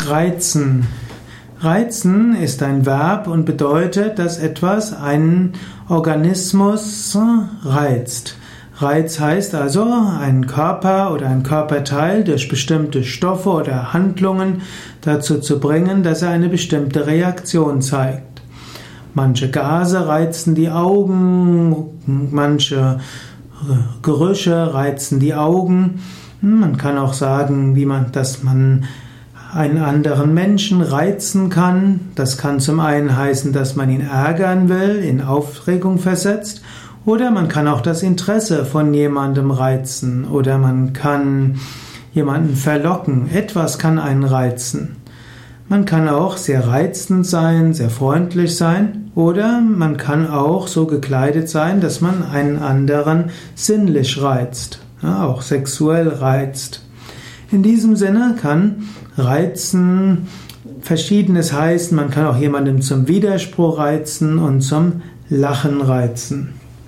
Reizen. Reizen ist ein Verb und bedeutet, dass etwas einen Organismus reizt. Reiz heißt also, einen Körper oder ein Körperteil durch bestimmte Stoffe oder Handlungen dazu zu bringen, dass er eine bestimmte Reaktion zeigt. Manche Gase reizen die Augen, manche Gerüche reizen die Augen. Man kann auch sagen, dass man einen anderen Menschen reizen kann. Das kann zum einen heißen, dass man ihn ärgern will, in Aufregung versetzt, oder man kann auch das Interesse von jemandem reizen, oder man kann jemanden verlocken. Etwas kann einen reizen. Man kann auch sehr reizend sein, sehr freundlich sein, oder man kann auch so gekleidet sein, dass man einen anderen sinnlich reizt, ja, auch sexuell reizt. In diesem Sinne kann Reizen Verschiedenes heißen. Man kann auch jemanden zum Widerspruch reizen und zum Lachen reizen.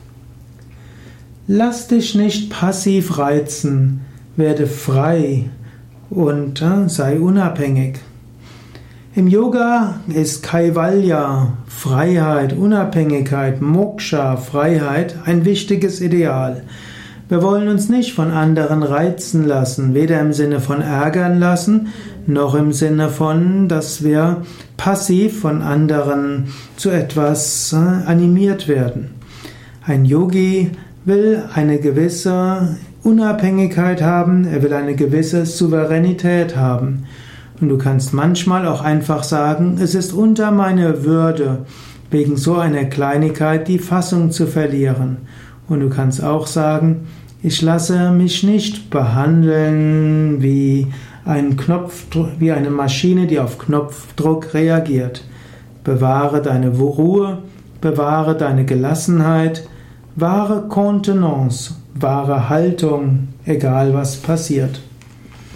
Lass dich nicht passiv reizen, werde frei und sei unabhängig. Im Yoga ist Kaivalya, Freiheit, Unabhängigkeit, Moksha, Freiheit, ein wichtiges Ideal. Wir wollen uns nicht von anderen reizen lassen, weder im Sinne von ärgern lassen, noch im Sinne von, dass wir passiv von anderen zu etwas animiert werden. Ein Yogi will eine gewisse Unabhängigkeit haben, er will eine gewisse Souveränität haben. Und du kannst manchmal auch einfach sagen, es ist unter meiner Würde, wegen so einer Kleinigkeit die Fassung zu verlieren. Und du kannst auch sagen, ich lasse mich nicht behandeln wie wie eine Maschine, die auf Knopfdruck reagiert. Bewahre deine Ruhe, bewahre deine Gelassenheit, wahre Kontenance, wahre Haltung, egal was passiert.